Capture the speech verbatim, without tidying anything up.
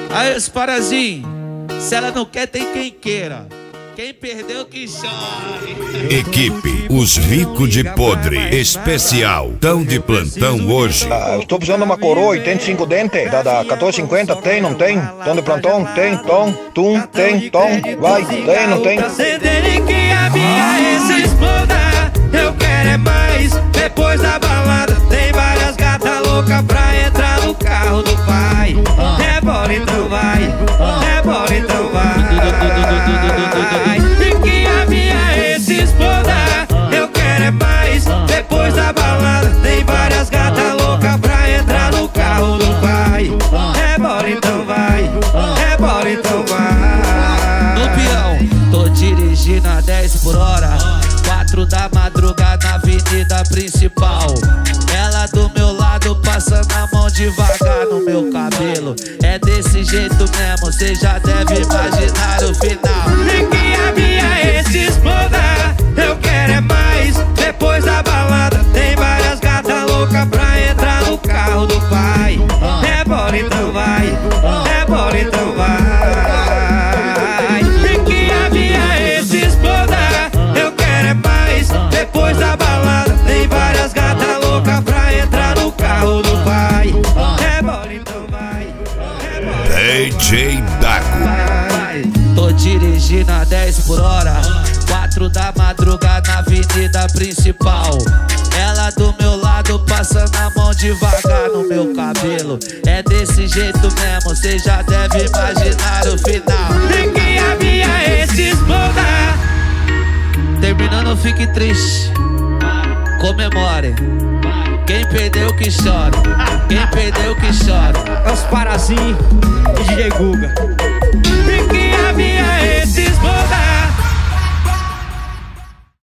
Aí os parazinhos, se ela não quer, tem quem queira. Quem perdeu que chore. Equipe Os Ricos de Podre Especial. Tão de plantão hoje. Ah, eu tô precisando de uma coroa e tem cinco dentes. Da, da quatorze cinquenta, tem, não tem? Tão de plantão, tem, tom, tum, tem, tom, vai, tem, não tem? Acendendo que a minha se exploda. Eu quero é mais, depois da balada. Tem várias gatas loucas pra entrar no carro do pai. Rebola então vai, rebola então vai. E que a minha se exploda. Eu quero é mais, depois da balada. Tem várias gatas loucas pra entrar no carro do pai. Rebola então vai, rebola então vai. No peão, tô dirigindo a dez por hora. Quatro da madrugada na avenida principal. Ela do meu lado passando a mão devagar no meu cabelo. É desse jeito mesmo, cê já deve imaginar o final. E que a minha se exploda. Eu quero é mais, depois da balada. Tem várias gatas loucas pra entrar no carro do pai. Rebola então vai, rebola então vai. E que a minha se exploda. Eu quero é mais, depois da balada. Tem várias gatas loucas pra entrar no carro do pai. Rebola então vai, D J Dago. Tô dirigindo a dez por hora. Quatro da madrugada na avenida principal. Ela do meu lado passando a mão devagar no meu cabelo. É desse jeito mesmo, cê já deve imaginar o final. e que a minha se exploda. Terminando, fique triste, comemore. Quem perdeu que chora, quem perdeu que chora. É os Parazinho e D J Guga.